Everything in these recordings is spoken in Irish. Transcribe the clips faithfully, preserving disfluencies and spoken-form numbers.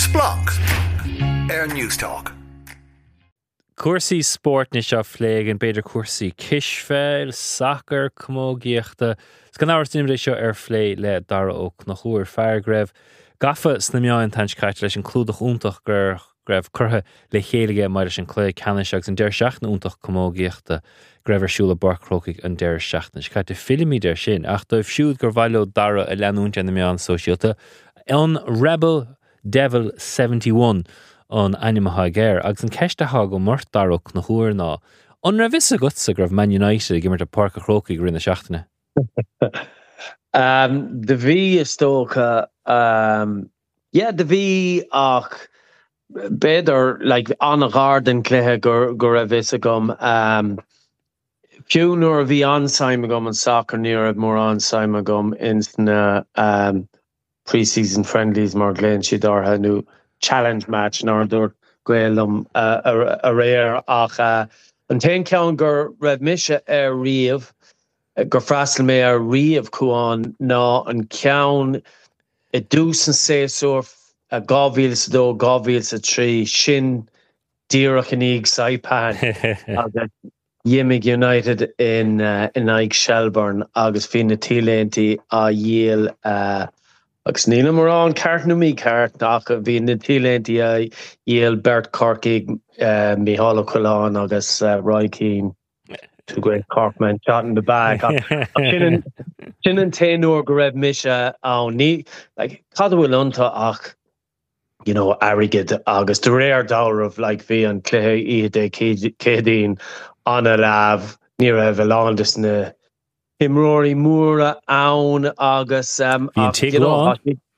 Splunk Air News Talk. Cuasaí sport na seo phléig an beidir cuasaí cisfeil, soccer, cumógaíochta. Sgan áras nimré seo ar phlé le dara ó nach chuair fear greibh. Gafa sna meáin tains caiit leis an clúdach úntach gur greibh curtha le chéige mar leis an clé canisseach an deir seachna úntach cumógaíochta greibh arsúla barcrócaigh an deir seachna. Caiite filmí deir sin ach dóibh siúd gur bhaileo dara a leanúnte na meáin sóisialta. An Rebel Devil seventy-one an animatha géir agus an ceistetha go mort darach na chuair ná. An ra vis a gutsa gur Man United gimmert a Parc a Chrócaigh rinne seachtaine. um, the V is stocha um, yeah the V ach better like on a garden cléthe gur gur a vis a gum um few nor V on Simon gum and soccer near a more on Simon gum in na um pre-season friendlies mar glen shidar ha new challenge match nor dur gwelum uh, a, a rare ach uh, an ten count gur red misha er riv gur frastal me er riv kuan na an count a deuce and say so a govils do govils a tree shin dirach an ig saipan Yimig United in uh, in Ike Shelburne agus fin na tilenti a Yale uh, agus níl mar an cart na mí cart nach a bhí na tilenti a Yale Bert Corkig uh, Mihála Quillan agus uh, Roy Keane two great Corkmen shot in the back sin an ténúr go raibh misha an ní like cadhfuil unta ach you know arigid agus the rare dollar of like bhí an cléthe iad cédín an a lav ní raibh elandus na Himrory Moora aun agus um you know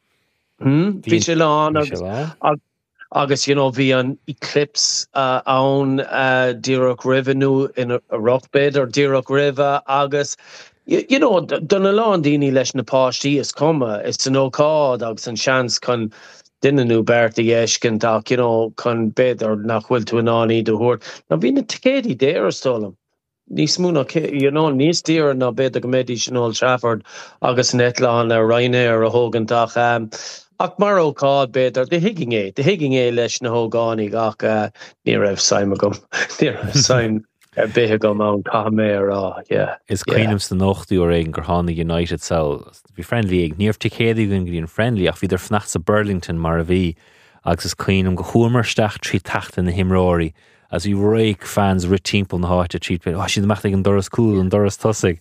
hmm Vichelon agus agus you know vi an eclipse uh, aun uh, Dirok Revenue in a, a rock bed or Dirok River agus you, you know dun a landini leis na pastí is comma it's no card agus an chance kan dinna nu Bertie Eshkin tak you know kan bed or nach will to an ani de hort na vi na tikedi there stolum ní smúna you know níos tír na bed a gomedi sin Old Trafford agus netlan a Ryanair a Hogantach um ach mar ó cád beidir de higging é de higging é leis na hógánig ach uh, ní raibh Simon gom ní raibh Simon ar bithe gom an caimé rá yeah Is cuineams den nochtú ar éigen gur hána United sell bhí friendly ag níomh ticéadí gon gríon friendly ach bhí idir fnacht sa Burlington mar a bhí agus is cuineam go chuamarsteach trí tachta na himróí as you rake fans rit timple na háte cheat oh she's machtig an doras cool and doras tossig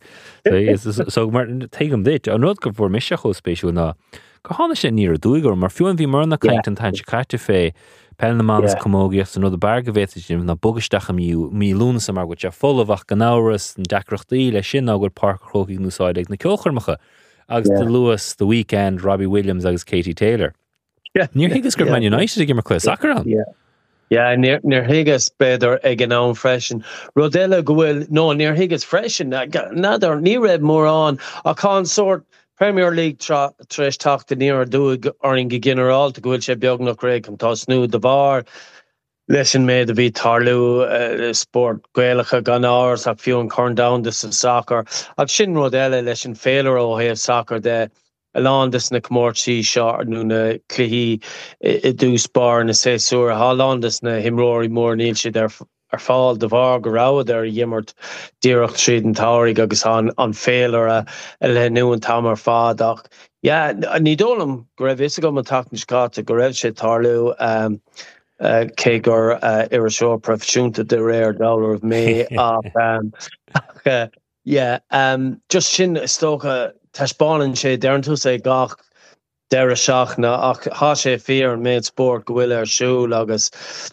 so Martin take him dit an rud go for misha cho special na go hána sé ní a dúigur mar fiúin bhí mar na caiint an tain caite fé Pelnaman's cumógaíocht an rud a bargavéitim na bogaisteach a miú mí lúnasa mar go te followach gannáras an decrochtaí le sin águr Parc Chrócaigh núsáideag na ceolcharmacha agus the Lewis the Weekend Robbie Williams agus Katie Taylor níor higus gur Man United ag mar clé soccer an Yeah, near near Higgis better ag an own freshen. Rodella gohfuil no near Higgis freshen. Nadir ní raibh mór an a consort Premier League tra tresh talk the near do oring general to gohfuil sé beag nach raig an tá snú de bar. Lesin made the bit Tarlu uh, sport Gaelica gan hours ag fiú an corn down this in soccer. Ag sin Rodella lesin failure ó he soccer de Alandus na Comortí shot nu na Clihí i dús bar na sé suúr Hallandus na Himrory Moore níl si ar ar fáil de bhar go rád ar dhimmert díreach tríd an táirigh agus an an féilear a le nu an tamar fádach. Ja, ní dólam go raibh is go an tachnis cáta go raibh sé tarlú um, uh, cé gur uh, ar a seo profisiúnta de réir dollar of mé ach um, uh, yeah, um, just sin stocha Tashbanan sé derntú sé gach deire seach na ach há sé fear an méid sport go bhfuil ar siúl agus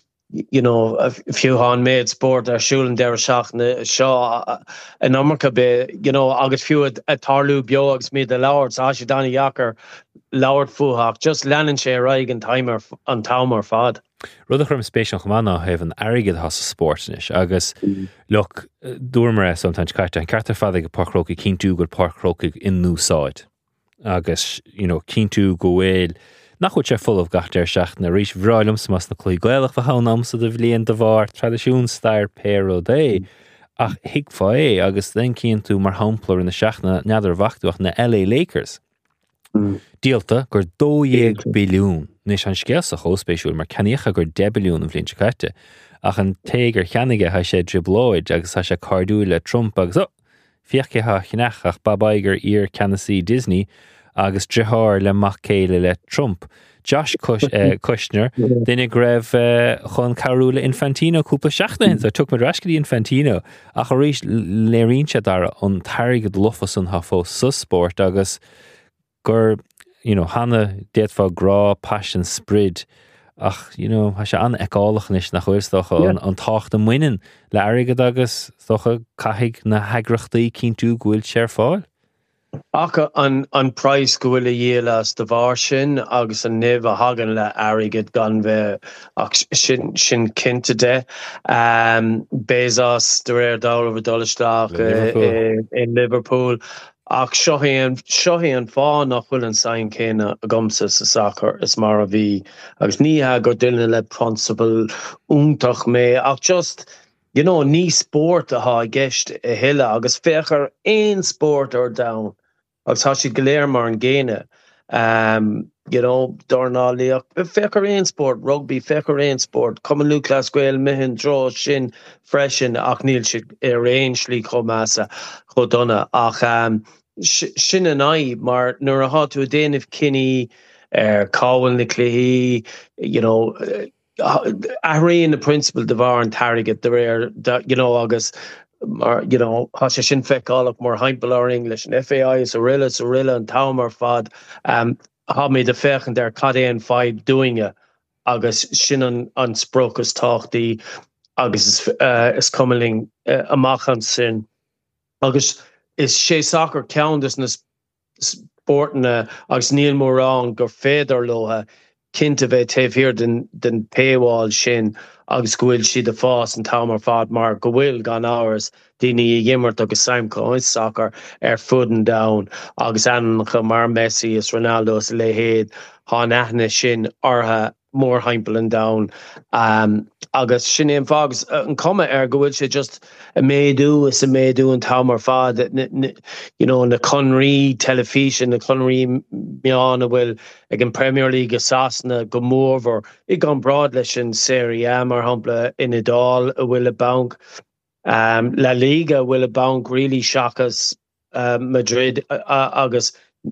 you know a few han made sport ar siúl an deire seach na seo an America be you know agus few a tarlú bio agus mí de lauert á sé Danny Yacker lauert fuhach just leanan sé raig an timer an tamar fad. Rud a chum spéisiach mana hef an airigid has a sportnis agus mm. look dúrmar sometimes caiite an cartar fada go Parc Chrócaigh cíntu go Parc Chrócaigh in núsáid agus you know cíntu go bhfuil nach chuid sé full of gachtar seach na rís bhráilms mas na clí gaelach fa hánam sa de bhléon de bhar tradiisiún stair péro dé ach hic fa é agus den cíntu mar hamplar in na seachna neadar bhachtúach na L A Lakers. Mm. Díalta gur dódhéag biliún Nis an scéalsa chóspéisiúil mar ceníocha gur debilún an bhlinnte caite. Ach an tégur cheanige ha sé driblóid agus ha sé cardú le Trump agus oh, fiachcithe chinach ach babaiger ír Canasí Disney agus drithar le mac céile le Trump. Josh Kush, uh, Kushner, dinne greibh uh, chun carúla Infantino cúpla seachna hin, so tuk me rascadí Infantino ach a rís léirínse dar an tarigad lufas an ha fó susport agus gur, you know, hanna déadfá grá passion sprid ach, you know, ha sé an ecálachnis nach chuirstocha yeah. an, an tácht an muinen le airigad agus stocha caithig na heagrachtaí cíntu gúil sér fáil. Ach an an price gohfuil a dhéile as de bhar sin agus an nimh a hagan le airigad gan bheith ach sin sin cinnte de um, Bezos de réir dálamh dolisteach in Liverpool ach seohíon seohíon fá nach bhfuil an sain céine a gomsa sa sacr is mar a bhí agus níthe gur duine le principal úntach mé ach just you know, ní sport a ha gist a hille agus fechar ein sport or down agus ha si goléir mar an géine um, you know, darnáliach fechar ein sport rugby fechar ein sport cum an Lucas Gweil mihin dro sin freshen ach níl si ar ein slí chomasa chodonna ach um, sin an ai mar nuair a ha tú a déanamh cinní ar cáil na cluichí you know Ahrain the principal de var and target the rare that you know August or you know hasha shin fek all up more hympel or English and F A I is Orilla Sorilla and Taumer fad um ha me the fech and their Cadain five doing it August shin on on sprokus talk the August is uh is coming uh, a machan sin August is she soccer countess na sporting uh August Neil Moran go feder loha Kinte bheith taobh hir den den paywall sin agus gohfuil si de fás an tamar fad mar go bhfuil gan áras daoine i dhéimeart agus saimco ois soccer ar fuden down agus ancha mar Messi is Ronaldo is le héad há aithne sin ortha mór heimpel and down um, agus sin éon fágus an cuma ar go bhfuil sé just a méadú is a méadú an tamar fad you know na Conry television na Conry meána bhfuil ag an Premier League a sasna go mór ag an brad leis an Serie A mar hampla in Idal a bhfuil a bank um, La Liga bhfuil a bank really shakas uh, Madrid uh, agus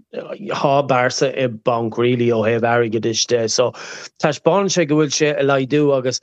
ha Barca e bank really o heb arigidiste so tash bon she go she a do agus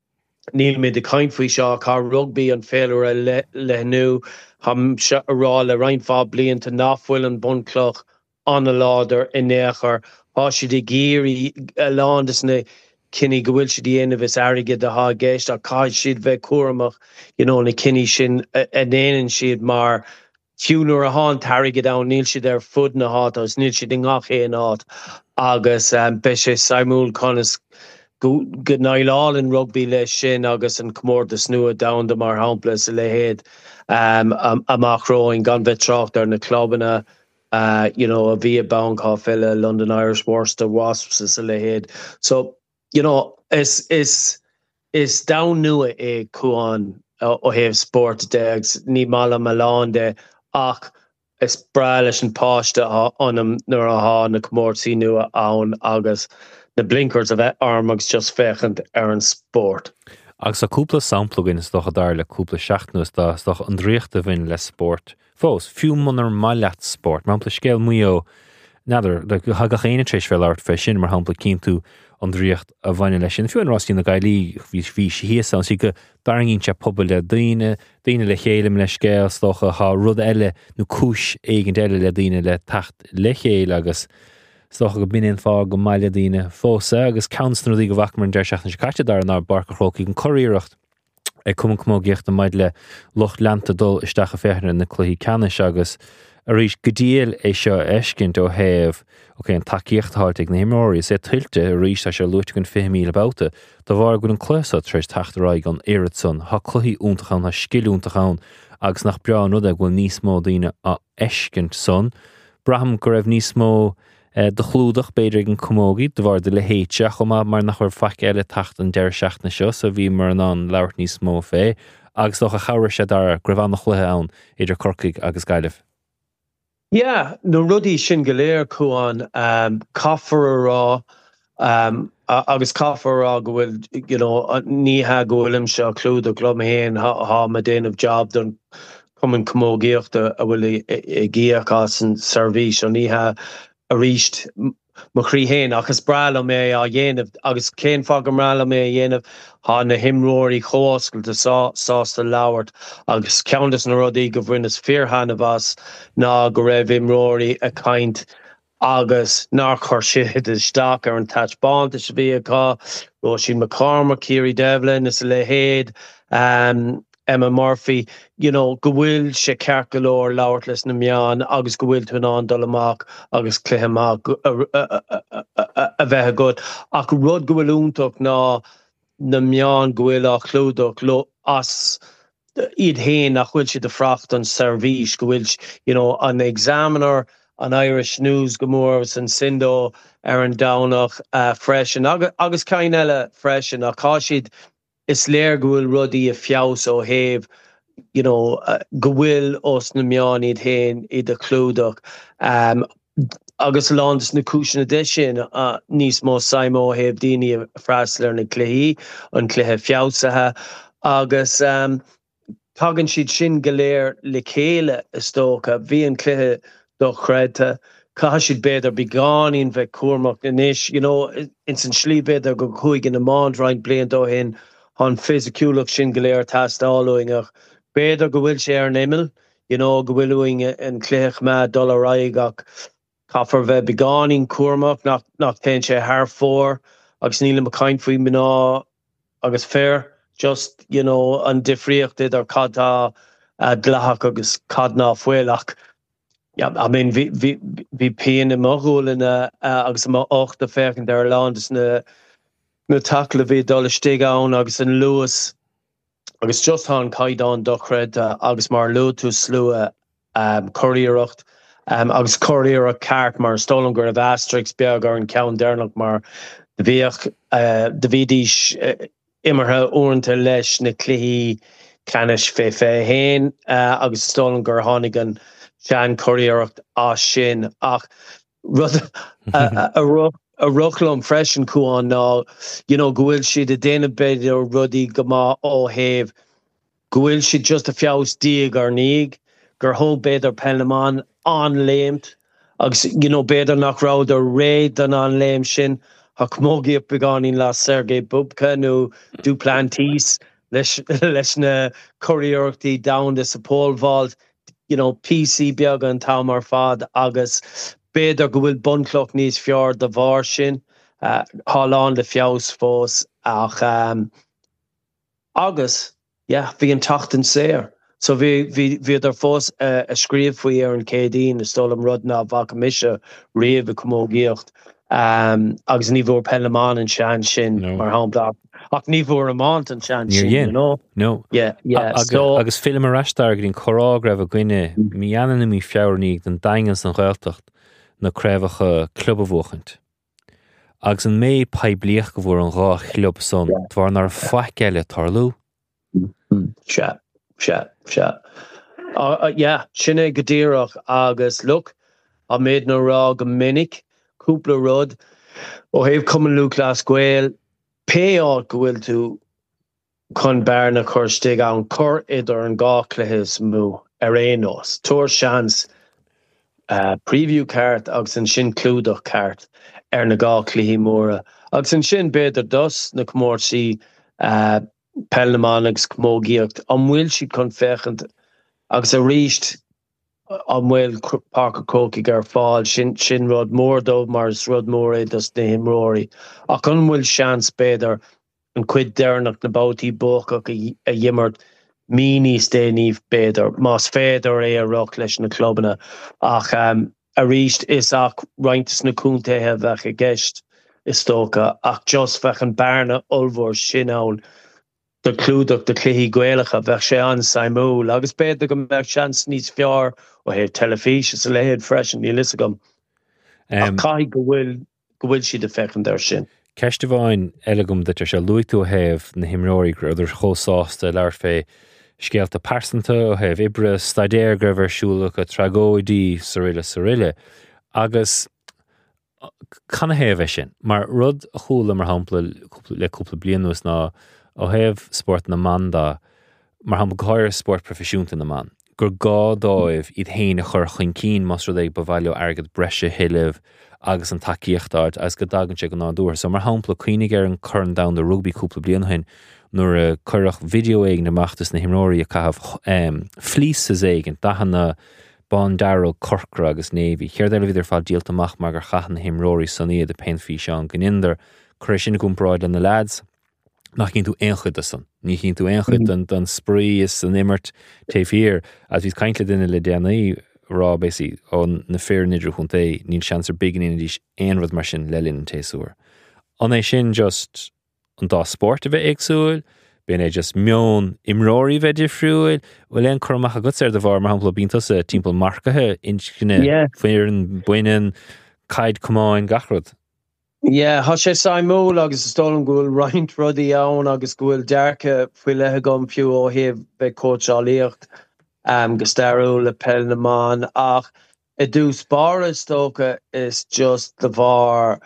níl me de kind fui sha car rugby an failure le le nu ham ra le rein fa blian to nafwil an buncloch an a lauder in necher ha she de geary landes ne kinny go she the end of his arigid de ha geist a kai she'd ve kurmach you know ne kinny shin an en she'd mar Fiúnar a hán tarige down níl si der fud na hat agus níl si ding ach é nát agus um, be sé Saimúl conas go nailál in rugby le sin agus an cmór de snua down de mar hamplas le héad um, am, amach roing gan vetracht ar na clubbanna uh, you know, a via bank ha fella London Irish Worcester Wasps is le héad so you know is is is down nua e cuan o hef sport degs ní mala malán de ach is bralish and páiste anam nuair a há na cummórtaí nua ann agus na blinkers of armags just fechant ar an sport. Agus a cúpla samplugin is doch a dar le cúpla seachtas da is doch an dríochta bhain le sport. Fós, fiú munar maileat sport, mar hampla scéal muo nadidir, le hagach éine tréis fel art fe sin mar hampla cíntu an dríocht a bhaine leis sin. Fiú an rásí na gailí hí síos an si go darangín se pobl le daine, daine le chéile le scéal stocha ha rud eile nó cúis éigent eile le daine le tacht le chéile agus stocha go binin fá go maile daine fósa agus counstan go bhach mar an deir seachna se caite dar an barca chrócaí an choíireacht ag cum cumó gíocht a maid le locht leanta dul isteach a féchna na cluichí canis agus a rís godíal é seo eiscint ó héamh ok an takeíochtáilt ag na himóí sé tuilte a rís a se luite gon fé míle bouta do bhar gon an clúsa treis tachtaráig an éad son ha cluichí úntachan ha skillúntachan agus nach breán rud a bhfuil níos mó daine a eiscint son braham go raibh níos mó Uh, de chlúdach beidir an cumógi, de bhar de le héiteach chumá mar nach chuir faic eile tacht an deir seachna seo, so bhí mar an an leabhart níos mó fé, agus doch a chabhar sé dar gribh an nach chluthe ann idir corcaigh agus gaiileh. Yeah, no rudí sin go léir chuan um, caafar a rá Um, agus caafar a go bhfuil, you know, ní ha go bhfuil im seo clúd a glum héin ha ma déanamh job don cumann cumó gíochta a bhfuil i gíoch as an servís an ní ha a ríist mo chrí héin agus brala mé a dhéanamh agus cén fág brala mé a dhéanamh há na himróirí chóscailta sásta labhart agus ceantas na rudaí go bhfuin is fíorhanamh as ná go raibh imróirí a caint agus ná chuir siad isteach ar an taitbáint is bhí aá Roisin McCormack, Kiri Devlin is le héad um, Emma Murphy, you know, go bhfuil sé ceart go leor labhart leis na meán agus go bhfuil tú ná dul amach agus cluiche amach a bheith good ach rud go bhfuil úntaach ná na meán go bhfuil a chlúdach lo as iad héin nach bhfuil siad a fracht an servís go bhfuil, you know, an examiner an Irish News gomór san Sindo ar an Downach uh, freisin agus, agus cain eile freisin a cá siad is léir go bhfuil rudaí a fios ó héamh, you know, uh, go bhfuil os na meán iad héin iad a clúdach um, agus lándas na cúisina de sin uh, níos mó saimó héamh daoine a freislear na cluichí an cluiche fiosathe agus um, tagann siad sin go léir le chéile is tócha bhí an cluiche do chreidte cá siad beidir beáín bheith cuamach inis, you know, in san slí beidir go chuig in na mánd rein blian dó hin an physiciúlach sin go léir tastáúingach beidir go bhfuil sé ar an imil, you know, go bhfuilúing an cléich me dul raigach caafar bheith beáín cuamach nach nach ten sé haar fór agus níle a caint faoi mná agus fér just, you know, an difriocht idir cadtá uh, glachach agus cadná foiilach. Ja, I mean, vi vi vi pein im mogulin uh, agus ma och de ferken der land is na na takle vi dolle stig an agus in Lewis agus just han kaidan dochred uh, agus mar lotu slue um courierocht um agus courier a kart mar stolenger of Asterix Berger and Count Dernach mar de veach uh, de vidis uh, immerhe ornte leis na klihi canish fe fe hen uh, agus stolenger honigan Sean Courierocht á sin ach rud a ruchlum freisin cuaán ná, you know, go bhfuil siad a déanamh beidir rudaí go má ó héamh go bhfuil siad just a fios díag ar níag gur thug beidir penamán an léimt agus, you know, beidir nach rád ar réad an an léim sin ach mógiíoh beáín lá Sergei Bubka nó Duplantis leis leis na Courierochtaí down sa pólváil, you know, P C beag an tamar fad agus beidir go bhfuil buncloch níos fear de bhar sin uh, hálán le fios fós ach um, agus yeah, bhí an tachtan séir so bhí bhí ar fós uh, a scríomh faoi ar an cédín is stolam rud ná bhaca mise riamh a cumógíocht um, agus ní bhór penlamán an sean sin no. Mar hábla ach ní bhór amant an sean sin, you know? No. Yeah, yeah. Agus, so, agus film a rastar gin chorá gref a gwine mi anan mi fiaurníg den daingas an ghailtacht na crefacha club a bhuachant. Agus an mé paibliach go bhór an rá club son yeah. Dwar nar fach eile tarlú. Se, se, se. Uh, yeah, sinne godíireach agus look a méid na rá go minic cúpla rud ó héobh cuman lú glas gweil péáil go bhfuil tú chun bearna chuir stig an chur idir an gá cluiche mú ar éos tuair seans uh, preview cart agus an sin clúdach cart ar na gá cluichí móra agus an sin beidir dus na cummórsaí uh, Pelleman agus cmógíocht an bhfuil siad chun fechant agus a ríist an bhfuil Parker Cócaigh ar fáil sin sin rud mór dómh mar is rud mór é dus na himróirí ach an bhfuil seans beidir an cuid dearnach na bátaí bócach a, a dhimmart míní stéaníomh beidir más féidir é a roch leis na clubbanna ach um, a ríist is ach rointas na cúntaithe bheith a gceist is tócha ach just bheith an bearna olmhór sin ann de clúdach de cluichí gaeilgeacha bheith sé an saimúil agus beidir go mbeadh seans níos fearr ó héad telefís is a léhéad freisin ní lisa gom ach cai go bhfuil go bhfuil siad a fechan ar sin. Ceiste bháin elegum dat er se luigú héamh na himróirí gur idir chósáasta leir fé scialta persanta ó héamh ibre staidéir go bhar siúlacha tragóidí sa riile sa riile agus Canna héh sin, mar rud a chúla mar hampla le cúpla blian nuas ná ó héh sport na manda mar hampla gáir sport profisiúnta na man. Gur gá dóibh iad héine chur chuin cín mas rud ag bhhailú agad breise hiileh agus an takeíochtáid as go dagan sé go ná dúir. So mar hampla cuoine ar an churn down the rugby cúpla blian hain nuair a chuireach video éig na machtas na himróí a cahabh um, flís is éigen dahanna Bon Darrow Corkra agus Navy. Chéir déile viidir fáil díalta amach mar gur chachan na himróí san iad a penfí seán gininder chuir sin gúmpráid an na lads nach cinn tú éonchud a san. Ní cinn tú éonchud an don sprí is an immert taobh as bhís caiintle duine le déanaí rá bési ón na fér nidru chun té níl seansar bigan in dís éonrad mar sin lelinn an téasúir. An é sin just an dá sport a bheith agsúil, ben é just mion imróí bheith difriúil, bhfuil éon chumach a gots ar de bhar mar hampla bíntas a timppla marcathe inscinne féar an buinean caid cumáin gachrod. Yeah, ha sé saimú agus stolan gúil roint rudí ann agus gúil dearcha fuil lethe gom fiú ó heh bheith cóteálaíocht um, go stairú le pell na man ach i dús bara stócha is just the bhar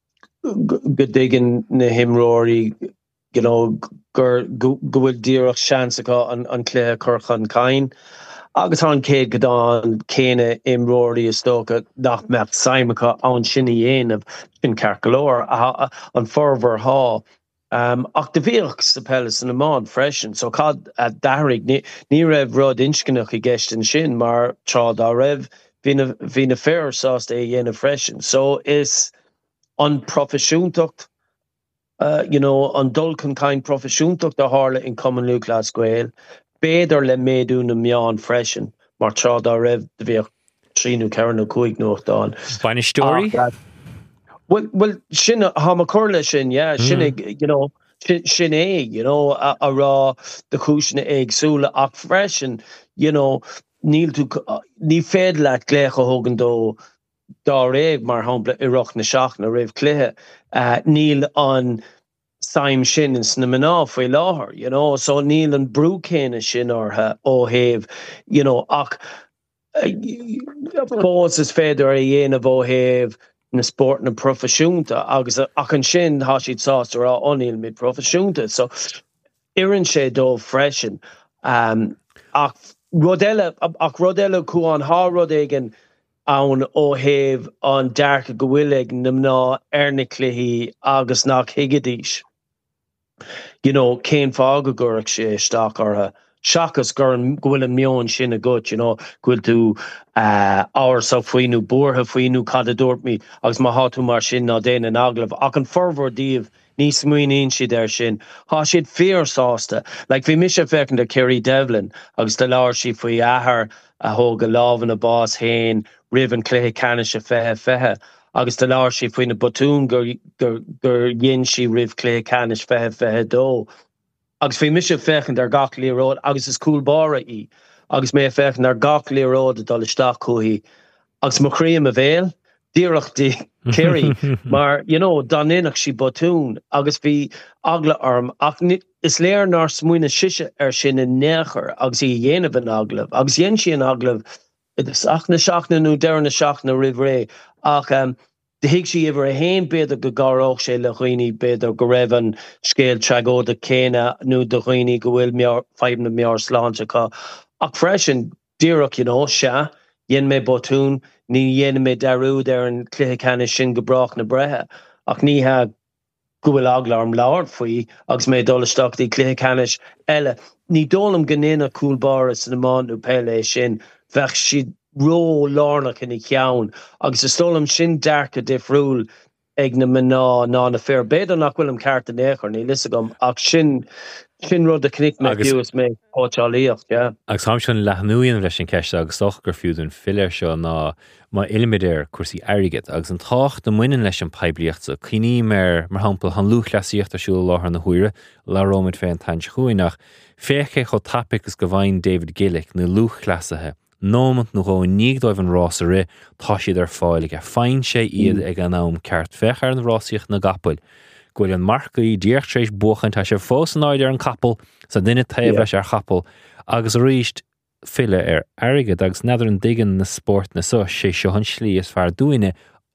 go diggin na himróí you know, gur gúil díreach seansacha an, an clé churchan cain. Agus an céad go dán céine imróí is tócha nach meach saimecha an sinna dhéanamh sin carcolóir an forver há. Um, ach de bhíoch sa pellas an amán freisin, so cad a darig ní, ní raibh rud inscinnach I gceist an sin, mar trá dá raibh hí na fér sásta é dhéanamh freisin. So is an profisiúntacht, uh, you know, an dulcan cain profisiúntacht a hála in Common Luchlas Gael, béidir le méadú na meán freisin, mar trá dá raibh de bhíoch tríú ceann cuaig nuach dáin. Bhain story? Uh, well, well, sin ha ma curle sin, yeah, sin mm. you know, sin, sin é, you know, a, a rá de chúisina éagsúla ach freisin, you know, níl tú uh, ní féad le glécha hogan dó dá réibh mar hampla ireach na seach na raibh cléthe uh, níl an saim sin in sna maná faoi láthair, you know, so níl an brú céine sin ortha ó héh, you know, ach uh, fós is féidir a dhéanamh ó héh na sport na profisiúnta agus ach an sin há siad sásta rá oníl mid profisiúnta, so iann sé dó freisin um, ach rodile ach rodile cuan há rud éigen ann ó héh an dearcha go bhfuil na mná ar na cluichí agus nach higadís. You know, céim fága gurach sé isteach ortha seachas gur an bhfuil an meon sin a gut, you know, bhfuil tú uh, áir sa faoinú buartha faoinú cad a dúirt agus má há tú mar sin ná déana an aglah ach an forbhar díobh níos muoíonn siad ar sin. Há siad féar sásta. Like bhí mis sé fecinn de Kerry Devlin agus de leir si faoi athair a thóga lábhan a bás hain ribh an cléthe canis a fethe fethe. Agus de leir si faoin na botún gur gur gur dhéon si ribh cléthe canis fethe fethe dó. Agus bhí mis sé fecinn ar gach líród agus is cool bara í. Agus mé fecinn ar gach líród a dul isteach chuí. Agus mo chríam a bhéil díreach di Kerry, mar, you know, dan inach si botún, agus bhí agla arm, ach is léir nar smuoine siise ar sin in néchar, agus í dhéanamh an aglah, agus dhéan si an aglah, ach na seachna nó deir na seachna rih ré, ach um, de hiig si iwwer a héin beidir go garóch sé le chuoine beidir go raibh an scéal treagóda céine nó do chuoine go bhfuil mear feimna mear sláinte ach freisin díreach, you know, se, dhéan mé botún, ní dhéana mé darúd ar an cluiche canis sin go brach na brethe, ach ní ha go bhfuil aglarm leabhar faoi, agus mé dul isteach dí cluiche canis eile. Ní dólam gnéine coolbar is na man nó peile sin, bheith siad ró lárnach in i ceann, agus is dólam sin dearcha difriúil ag na maná ná na fér beidir nach bhfuil am ceart an éair ní lisa gom, ach sin sin rud a cnic me fiús mé póteálaíocht, yeah. Agus ham sin leathnúíon leis sin ceiste agus doch gur fiúdún fillir seo ná má ilimidir cuasaí airigid, agus an tácht do muinen leis an pebliachta, cuoine mar mar hampel han luchlasíocht asúil láthair na huire, le rómid fé an taint chuoinach, féché cho tapicus go bhain David Gillick na luchlasathe, nómant nó gó níag dóibh an rás a ri, tá siad ar fáilige, féin sé iad ag an nám ceart fechar an rásíocht na gapil. Gwyl an marcaí díocht trééis buchan tá sé fós an áid ar an capel sa duine taobh leis ar chapel agus a ríist fille ar airigid agus neidir an digan na sport na so sé seo an slí is fear dúine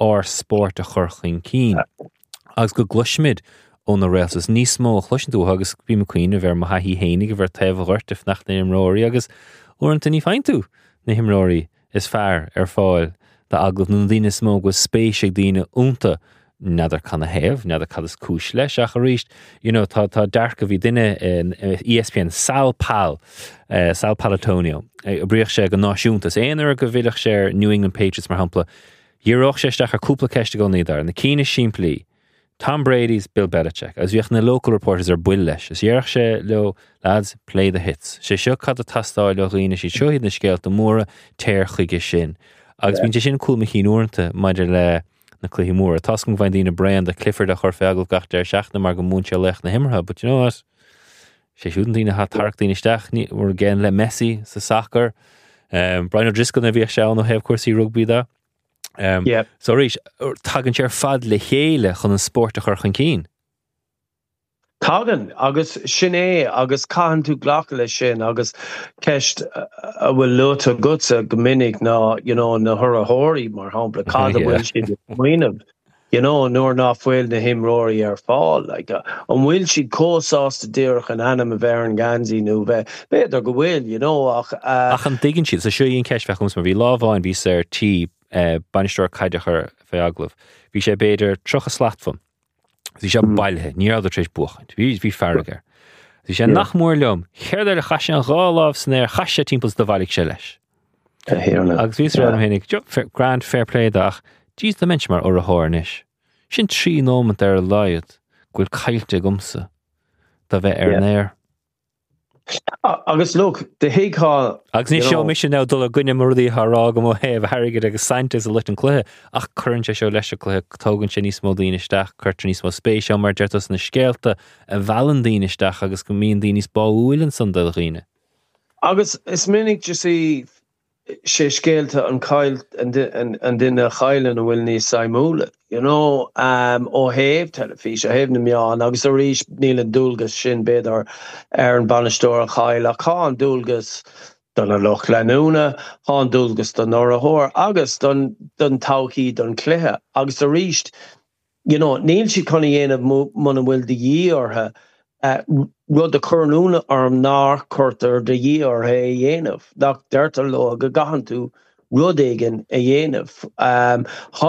or sport a churchin cín. Agus go gluismid ón na réaltas is níos mó chluisin tú agus bí me cuioine bhar ma haí hénig a bhar taobh ghirtif nach na imróí agus uanta ní féin tú na himróí is fearr ar fáil de aglah nó dtíine smó go spéis ag dtíine únta neidir canna héamh, neidir cad is cúis leis ach a ríist, you know, tá tá dearca bhí duine in E S P N Sal Pal, uh, Sal Palatonio, a bríoch sé go náisiúntas, éonar go bhidach sé New England Patriots mar hampla, dhearoch sé isteach ar cúpla ceiste go nídar, na cíine siimplí, Tom Brady's Bill Belichick, as bhíoch na local reporters ar buil leis, as dhearach sé leo, lads, play the hits. Sé seo cad a tastáil le riine sí seohiad na scéalta móra téir chuige sin. Agus bíonn sin cool me chin uanta maidir le na cluichí móra. Tás go bhain dína brand a Clifford a chur feagil gach deir seachna mar go múnse lech na himmartha, but you know what? Sé siúdan dína hat tarach dína isteach, war gen le Messi sa soccer. Um, Brian O'Driscoll na bhíoh seán ó hebh cuasaí rugby da. Um, yeah. So ríis, tagann sé ar fad le chéile chun an sport a churchan cín. Tagan, agus sin é, agus caihan tú ghlacha le sin, agus ceist a bhfuil luta gutsa go minic ná, you know, na thurathirí mar hampla cad a bhfuil siad muoinmh, you know, nuair nach bhfuil na himróí ar fáil, like, uh, an bhfuil siad cósásta díreach an anam a bheith an gansaí nó bheith, beidir go bhfuil, you know, ach... Uh, ach an digann siad, sa seo íon ceist fechums mar bhí lábháin bhí sé ar tí Uh, banisteir caiidechar fé aglah. Bhí sé beidir trocha slatfam. Bhí sé bailthe, ní áidir tréis buchaint. Bhí bhí farragar. Bhí sé nach mór leom, chéir le chaise an gháláh snéir chaise timpplas do bhaigh sé leis. Agus bhí rám hénig, grand fair play ach, dís na mensch mar or a háirnis. Sin trí nómant ar a laiad, gúil caiilte gumsa, da bheith ar néir. Agus look, the highá agus ní seo mis ná dul a gine mardaí thrá go mó héh harigad agus scientist a lit an cluthe ach chuann sé seo leis a cluthe tógann sé níos mó daoine isteach chuirtar níos mó spéisio mar deirtas na scéalta a bheallan daoine isteach agus go míon daoine báúilann san dul riine. Agus is minic just sí sé scéalta an cail an duine chailen a bhfuil níos saimúla, you know, um, ó héamh telefís, a héamh na meán, agus a rís níl an dúlgas sin beidir ar an banisteoir a chail, a cá an dúlgas don a loch leanúna, cá an dúlgas don or a hór, agus don tauchaí don cluiche, agus a ríist, you know, níl si chuna dhéanamh muna bhfuil de dhíortha Uh, rud a churnúna arm ná chuirtar de dhí or é dhéanamh. Nach deirtar lo go gahan tú rud éigen a dhéanamh. Um,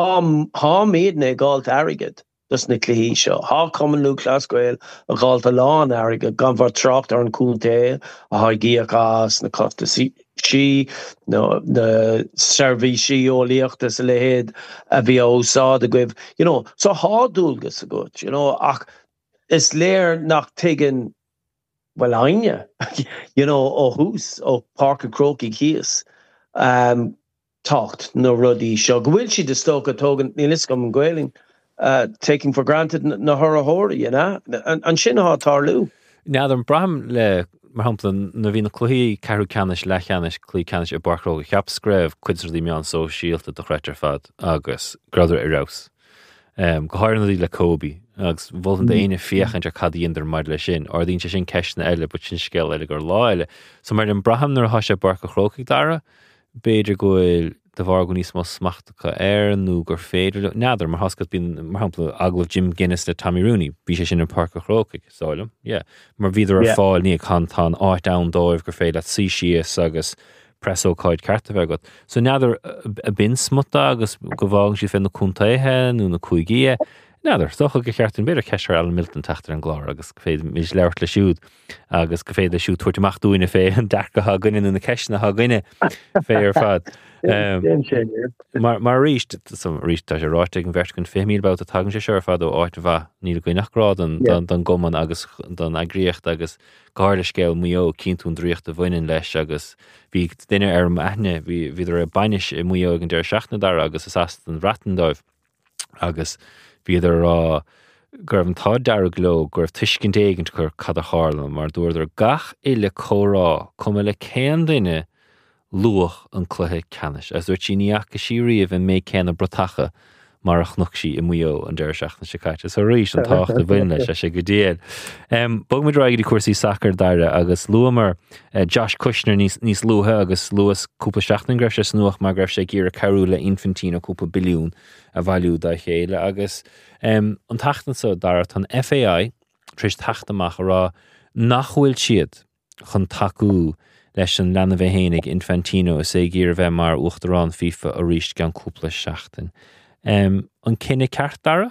há méad na gáilt airigid dus na cluichí seo. Há cumann lú clascuil a gáilt a lán airigid gan bhar tracht ar an cúnta a há gíachas na costa sí, no, na servísí óíochtas a lehéad a bhí ósáid a goibh. You know, so há dúlgas a gut, you know, ach is léir nach tuigeann well aine, you know, ó hús, ó Park a Croaky Chias, um, tacht na rudí seo. Go bhfuil si de stocha tógan nílis go an gailing, uh, taking for granted na thurathirí, you know, an sin há tarlú. Ná an braham le mar hampla na bhí na cluichí ceithú ceannis le cheannis clí ceannis i barcróga cheap scréibh cuididir dí meán so síalta do chreitir fad agus gradar i rás. Um, go háir na dí le Kobe agus bhil an daine fiochan ar cadíon ar maid le sin, or dtín sé sin ceisna eile, but sin scéal eile gur lá eile. So mar an braham nar thoise barca chrócaigh dara, beidir goil de bhar go níos mó smachtacha air nó gur féidir nádar mar hascad bín mar hampla aglah Jim Guinness le Tommy Rooney, bhí sé sin an parca chrócaigh, sáilm, yeah. Mar bhíidir ar fáil ní chantán áit ann dóibh gur féad at sí síos agus presóáid carta bheith. So nádar a bin smutá agus go bhágann si fé na cúntaithe nó na cúigí. Nádar, socha go cheartún beidir ceisir Alan Milton teachtar an glár agus go féad mis leirt le siúd agus go féad le siúd tuairteach dúine fé an decha ha gine na ceisna ha gine fé ar fad. Mar mar ríist ríist tá sé ráite an bheirt gon féimíad about a tagann sé seir fad ó áit bheith níl go nachrád don goman agus don agriocht agus gáirle scéil muo cínún dríocht a bhainin leis agus bhí duine ar maithne bhí idir a bainis i muo an deir seachna dar agus is as an ratandóibh agus bhíidir rá gur an tá dear gló gur tuiscin éigent gur cad a hála mar dúidir gach ile córá cum le céan duine luach an cluthe canis. As dúirt sí níach go sí riamh an méid céanna brotacha marach nach sí i muo an deir seach na sicaite. So ríis an tácht a bhain leis sé go déal. Um, Bog mid raigh die cuasaí sacr daire agus luamar uh, Josh Kushner níos, níos luthe agus luas cúpla seachtain greibh sé snuach mar greibh sé gur a carú le Infantino cúpla biliún a bhailiú da chéile agus um, an tachtan so dar an F A I tris tachtamach rá nachhfuil siad chun taú leis an lena bheith hénig Infantino is é gur bheith mar uachtarrán FIFA a ríist gan cúpla seachtain. Um, an cinenne ceart dara?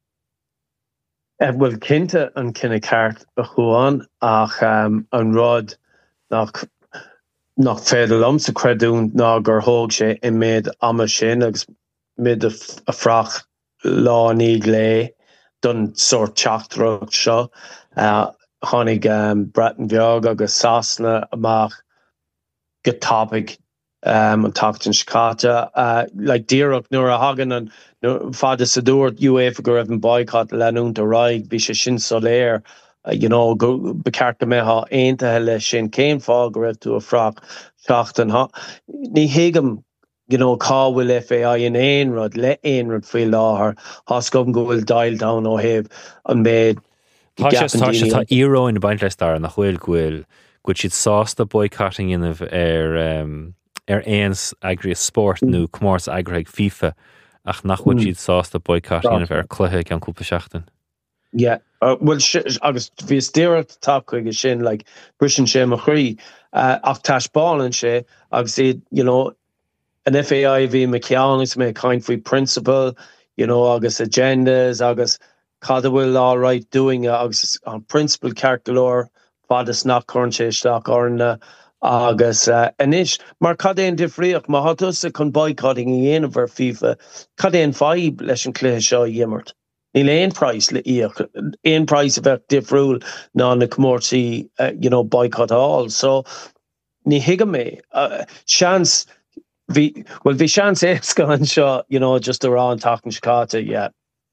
Bhfuil cinnte an cinenne ceart a chuáin ach um, an rud nach nach féidir lomsa creadún ná gur thóg sé i méid ama sin agus mid a, a frach lá níg lé don sort teachtrach seo uh, tháinig um, Breton bheag agus sasna amach go topic um, an tachtain sicáte. Uh, like díreach nuair a hagan an fada sa dúirt UEFA go raibh an boycott leanúnta raig bhí sé sin soléir uh, you know, go beceart go métha aontaithe le sin céim fá go raibh tú a frach teachtain ha. Ní hiigim you know, cá bhfuil F A I in éon rud le éon rud faoi láthair has gom go bhfuil dial down ó hebh an méid Tá sé tá író in baint leis dar nach bhfuil gohfuil go siad sásta boycotting inmh ar um, ar éans agri sport nó cumárs agri FIFA ach nach bhfuil siad sásta boycotting inmh ar cluthe an cúpla seachtain. Yeah, uh, well, sh agus bhí stíreacht tap chuige sin, like, brisin sé mo chrí uh, ach taisbálann sé agus iad, you know, an F A I bhí me ceannas me kind faoi principle, you know, agus agendas, agus cad bhfuil all right doing agus an principle ceart galore fadas nach chun sé isteach orna agus uh, inis mar cad éon difríoch má hatus a chun boycotting i dhéanamh ar FIFA cad éon fáib leis an chluthe seo dhéimirt. Níl éon price le íoch, éon price a bheith difriúil ná na comórtaí uh, you know, boycott all. So ní higa mé uh, chance vi well vi chance éascáin seo, you know, just ará an tachtain sicáte, yeah.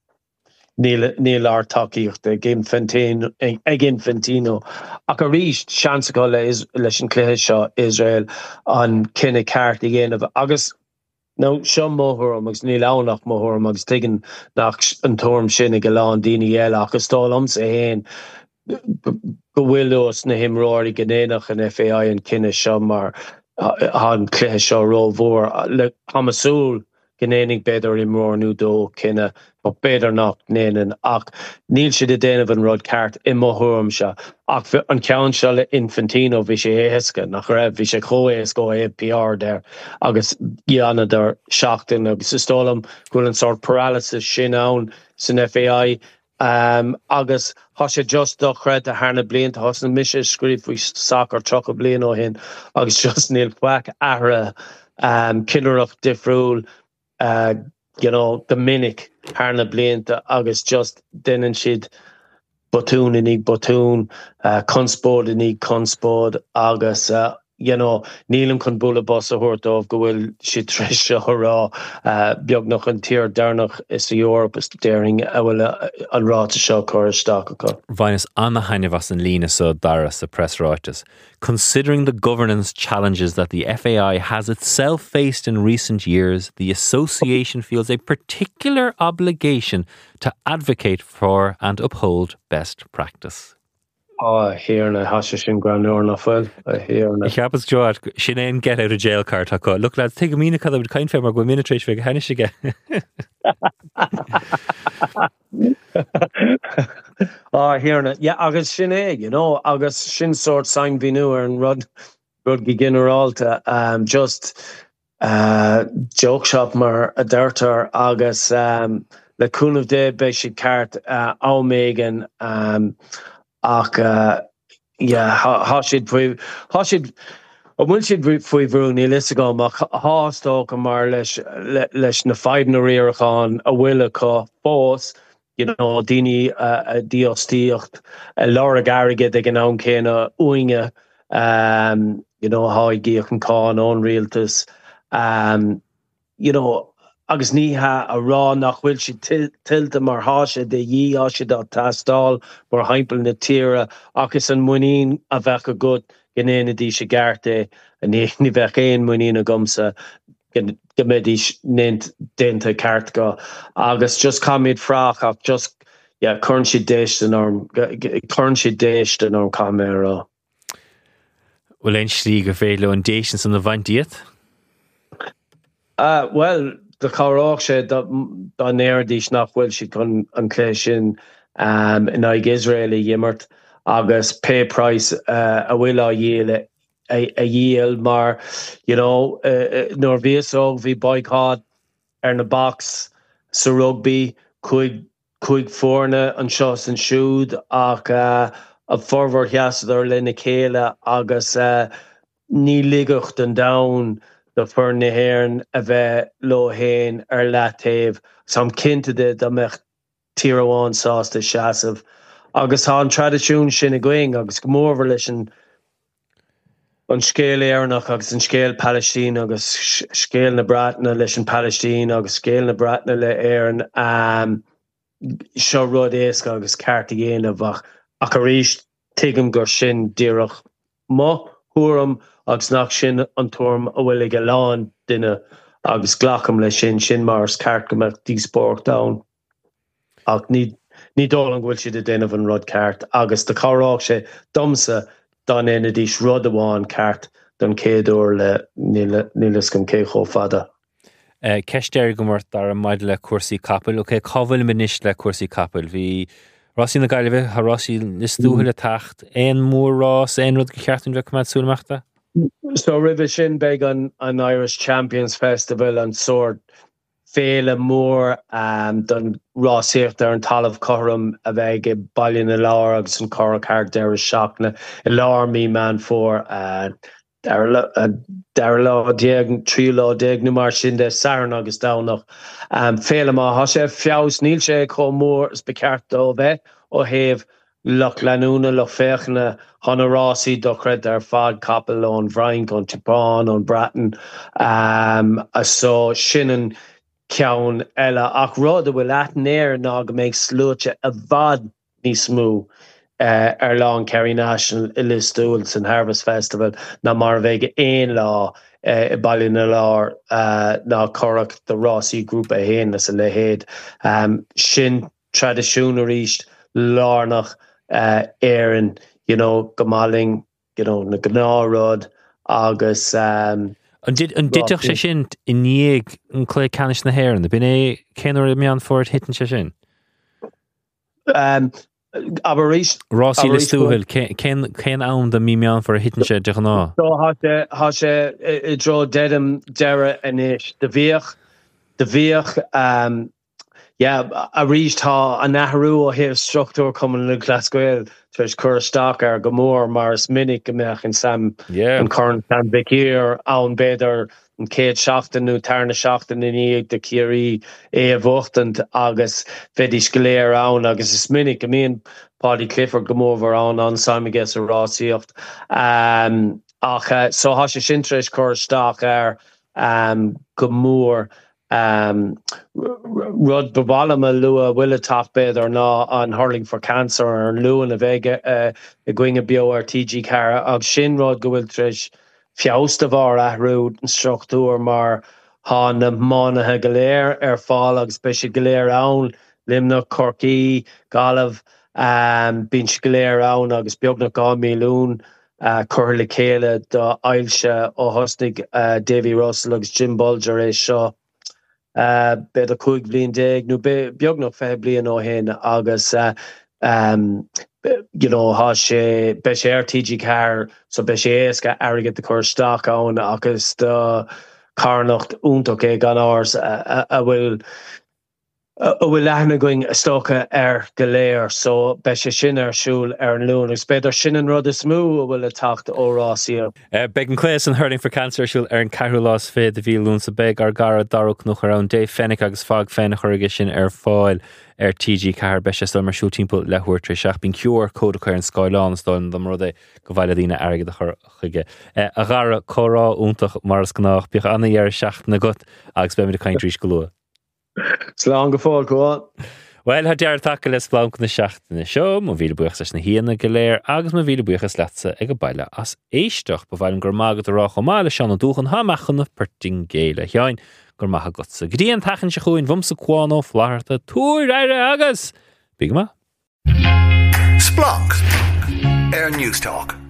Níl níl ar takeíocht ag Infantino ag Infantino ach a ríist seansa go le leis an chluthe seo Israel an cinenne ceart i dhéanamh agus nó seo móthúm agus níl annach móthúm agus tuigeann nach an tuaim sin ag go lán daoine eile agus tálam sa héin go bhfuil os na himráirí gnéanach an F A I an cinenne seo mar an chluthe seo rómhór le hamasúl gnéananig beidir i mór nó dó cinenne but beidir nach néanaan ach níl siad a déanamh an rud ceart i móthúm se ach an ceann seo le Infantino bhí sé éasca nach raibh bhí sé chomhéasca ó A P R there agus gheanna ar seachtain agus is tólam gúil an sort paralysis sin ann san F A I um, agus há sé just do chreid a thna blianta has na mise scríb faoi sacr trocha blian ó hin agus just níl fuaic ahra um, cinearach difriúil uh, you know, the minic harna blianta agus just denan siad botún inig botún, uh, conspód inig conspód agus uh, you know, nílim chun bula bos a thuirtómh go bhfuil si treis seo rá uh, beag nach an tír darnach is i Europa is déiring a bhfuil an ráta seo chuir isteach acu. Bhainus Anna Heinevas and Lena so Dara sa press writers. Considering the governance challenges that the F A I has itself faced in recent years, the association feels a particular obligation to advocate for and uphold best practice. Oh, here na hasha sin granúir na fuil. Here na. Ich habe es gehört, sin éon get out of jail card haco. Look lads, take a mina cad of kind fé mar go minutréis fé henni sige. Oh, here na. Yeah, agus sin é, you know, agus sin sort sign vi nu an rud rud gi generalta um just uh joke shop mar a dirter agus um le cúnmh de basic cart uh Omegan um ach uh, yeah há siad faoi há siad ó bhfuil siad faoi bhrú ní lisa go ach hástócha mar leis leis na faidan a riarachán a bhfuil acu fós, you know, daoine a díostíocht a leabhar airige ag an am céine uinge um you know háigíoch an cáin ón rialtas um you know agus ní ha a rá nach bhfuil si tiltte mar háise de dhí áise dá tastáil mar haimpel na tíre agus an muín a bheith a good gnéana dí se garte a ní bheith éon muín a gomsa gomidis nint dinte cart go agus just comid frach ach just yeah currency dish the norm currency dish the norm camera. Well, ein slí go féile an déisians an a bhaintíad? Uh, well, the Carach sé da néirdís nach bhfuil si chun an clé sin um, in aig Israeli yimmert agus pay price uh, a bhfuil a dhéile a, a dhéal mar, you know, uh, nor bhíosóg bhí boycott ar na box sa rugby chuig chuig fórne an seo san siúd ach uh, a forward heasadar lena chéile agus uh, ní ligacht an down the fern na héirn a bheith lo héin ar latéh sam cinnte de da meach tíreháin sásta seasamh agus tá an tradiisiún sin a going agus go mórmhar leis an an scéal éarnach agus an scéal Palestine agus scéal na Bratna leis an Palestine agus scéal na Bratna le éarn um, seo rud éasca agus ceart a dhéanamh ach ach a ríist tuigim gur sin díreach mo thuairm agus nach sin an tuairm a bhfuil ag a lán duine agus ghlacham le sin sin mars ceart go meach díospórt down ach ní ní dul an bhfuil siad a déanamh an rud ceart agus de Carach sé domsa don éana dís rud amháin ceart don céadúir le nílas gom cé chó fada. Uh, Ceistéir go mairt ar an maidile le cuasaí capel, ok, cabhfuil minis le cuasaí capel, hí Rossi na Gaillimh, ha Rossi nistúil le tacht, ein mór rás, ein rud go cheartún bheith cumad súlmachta? So ribh sin beag an, an Irish Champions Festival an sort féle mór um, don rásaíocht ar an talamh chom a bheith ag bailín na lár agus an Corach Ard deir seachna i lár mí man fór uh, Dar lá déag trí lá déag nó mar sin de saran agus dánach um, féle má ha sé fiaus níl sé có mór is beceart ó bheith ó héh loch leúna loch féchna hana rásaí do chred ar fad capel ón bhrain ón Tipán ón Bratton um, a so sinan ceann eile ach rud a bhfuil atnéir ná go méid slúte a bhad ní smú Uh, ar lá Kerry National i Listúil san Harvest Festival na mar bheith éon lá uh, i bailín na lár uh, ná Corach de Rossi grúpa a héin as a le héad um, sin tradiisiún a ríist lárnach uh, éan you know, gomaling you know, na gnáród agus um, An ditach sé sin i níag an clé canis na héir na bin é céanúir i meán fórt hitan sé sin? Um, Rossi Listúil cén ann de mí meán for a hitan sé de ná. So há sé i dro dedum deire inis de bhíoch de bhíoch um, yeah, a ríist tá a nathrú ó heh struchtúr cuman le Glasgow treis cur staach ar go mór mar is minic go meach in sam yeah. an corn Sam Bicir ann beidir an céad seachtain nó tarna seachtain in íag de Ciarí é a bhuachtant agus fedís go léir ann agus is minic go míon Paddy Clifford go mór an an Simon Guess a rásaíocht um, ach uh, so há sé sin treis cur staach ar um, go mór Um, rud babalama lua willa top bed or na on hurling for cancer or luan a vega uh, a going a bio or T G car of shin rod go will trish fiaustavar a road and structure mar han na mana ha galer er fall og special galer own limna corky galav um binch galer own agus biogna gami loon uh curly kele da Ailsha o hostig uh Davy Russell agus Jim Bulger is shaw Uh, bed a cúig blion déag nó be beag nach fe blion ó hen agus uh, um, you know, há sé be sé ar T G car so be sé éasca airgad de chur staach ann agus de carnacht úntaach é gan áras a bhfuil a bhfuil lena going stocha ar go léir so be sé sin ar siúil ar an lún agus beidir sin an rud is smú a bhfuil a tacht órásaí. Uh, Beg an cléas an hurling for cancer siúil ar an ceithú lás féad a bhí lún sa beg ar gara darach nach ar an dé fennic agus fág fennic chuige sin ar fáil ar T G car be sé stal mar siú timppla lehuair trí seach bín ciúr códa chuir an Skyláin stáin dom rud é go bhile dtíine airgad a chuige. Uh, a gara chorá úntaach mars gnách bíoch anna dhear seach na gut agus be mi a caiint rís go lua. Slán go fáil go Well, ha dear take les blanc na seachtain na seo, mo bhíle buchas na híana go léir, agus mo bhíle buchas letsa ag go baile as éisteach, ba bhain gur mágad a rách o máile seán a dúchan ha mechan na perting géile heáin, gur macha gotsa. Gdíon tachan se chuin bhum sa cuáno flaharta túir eire agus. Big ma? Splunk. Air News Talk.